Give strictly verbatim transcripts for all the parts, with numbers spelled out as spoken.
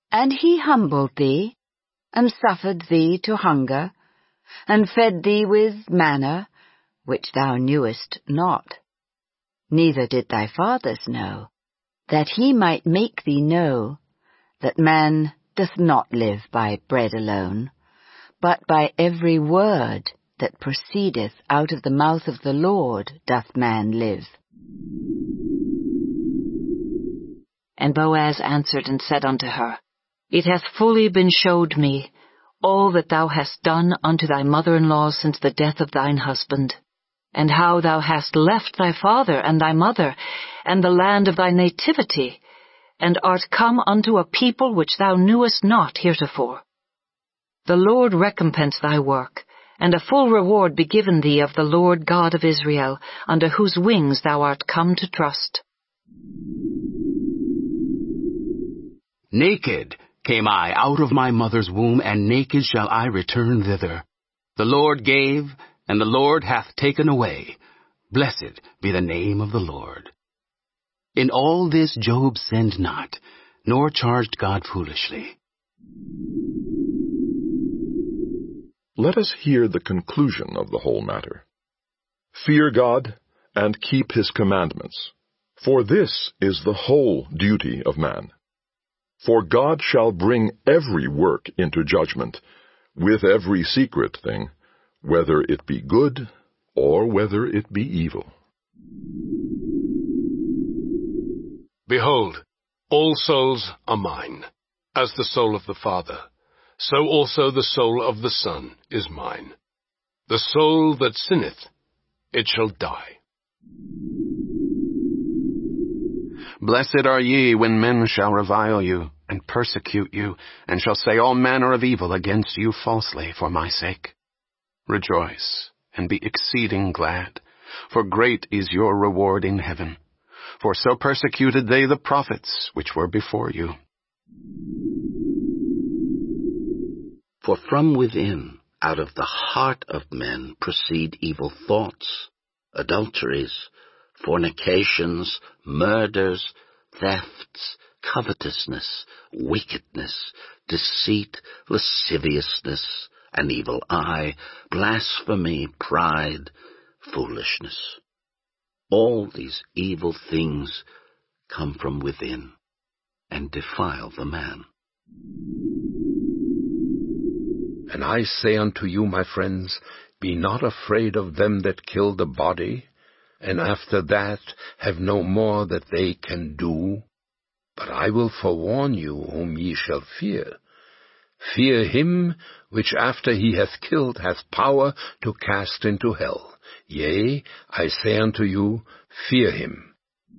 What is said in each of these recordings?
And he humbled thee, and suffered thee to hunger, and fed thee with manna, which thou knewest not, neither did thy fathers know, that he might make thee know that man doth not live by bread alone, but by every word that proceedeth out of the mouth of the Lord doth man live. And Boaz answered and said unto her, It hath fully been showed me all that thou hast done unto thy mother-in-law since the death of thine husband, and how thou hast left thy father and thy mother, and the land of thy nativity, and art come unto a people which thou knewest not heretofore. The Lord recompense thy work, and a full reward be given thee of the Lord God of Israel, under whose wings thou art come to trust. Naked came I out of my mother's womb, and naked shall I return thither. The Lord gave, and the Lord hath taken away. Blessed be the name of the Lord. In all this Job sinned not, nor charged God foolishly. Let us hear the conclusion of the whole matter. Fear God, and keep his commandments, for this is the whole duty of man. For God shall bring every work into judgment, with every secret thing, whether it be good or whether it be evil. Behold, all souls are mine, as the soul of the Father, so also the soul of the Son is mine. The soul that sinneth, it shall die. Blessed are ye when men shall revile you, and persecute you, and shall say all manner of evil against you falsely for my sake. Rejoice, and be exceeding glad, for great is your reward in heaven. For so persecuted they the prophets which were before you. For from within, out of the heart of men, proceed evil thoughts, adulteries, fornications, murders, thefts, covetousness, wickedness, deceit, lasciviousness, an evil eye, blasphemy, pride, foolishness. All these evil things come from within and defile the man. And I say unto you, my friends, be not afraid of them that kill the body, and after that have no more that they can do. But I will forewarn you whom ye shall fear. Fear him which after he hath killed hath power to cast into hell. Yea, I say unto you, fear him.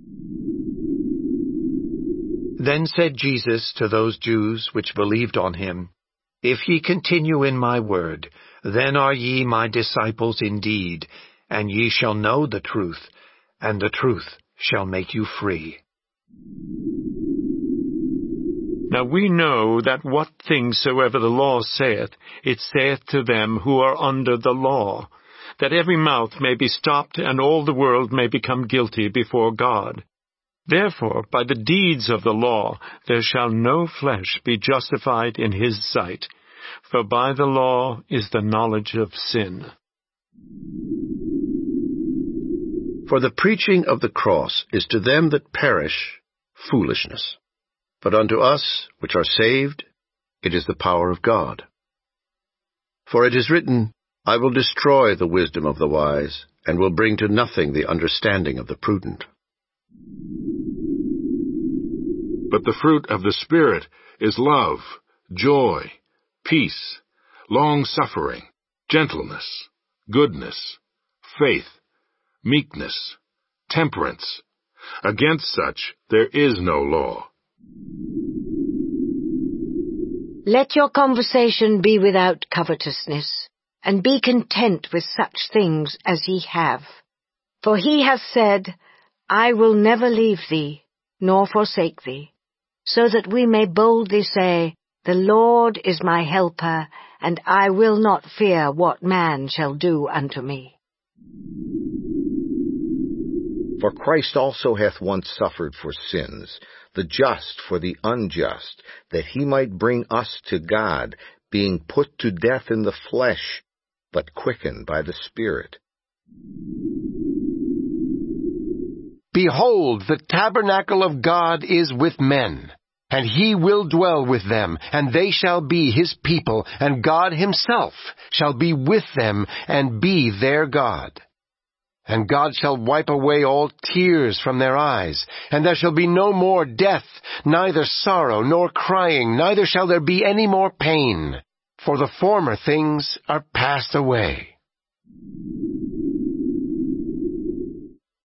Then said Jesus to those Jews which believed on him, If ye continue in my word, then are ye my disciples indeed, and ye shall know the truth, and the truth shall make you free. Now we know that what things soever the law saith, it saith to them who are under the law, that every mouth may be stopped, and all the world may become guilty before God. Therefore, by the deeds of the law, there shall no flesh be justified in his sight, for by the law is the knowledge of sin. For the preaching of the cross is to them that perish foolishness, but unto us which are saved it is the power of God. For it is written, I will destroy the wisdom of the wise, and will bring to nothing the understanding of the prudent. But the fruit of the Spirit is love, joy, peace, long-suffering, gentleness, goodness, faith, meekness, temperance. Against such there is no law. Let your conversation be without covetousness, and be content with such things as ye have. For he hath said, I will never leave thee, nor forsake thee, so that we may boldly say, The Lord is my helper, and I will not fear what man shall do unto me. For Christ also hath once suffered for sins, the just for the unjust, that he might bring us to God, being put to death in the flesh, but quickened by the Spirit. Behold, the tabernacle of God is with men, and he will dwell with them, and they shall be his people, and God himself shall be with them, and be their God. And God shall wipe away all tears from their eyes, and there shall be no more death, neither sorrow nor crying, neither shall there be any more pain, for the former things are passed away.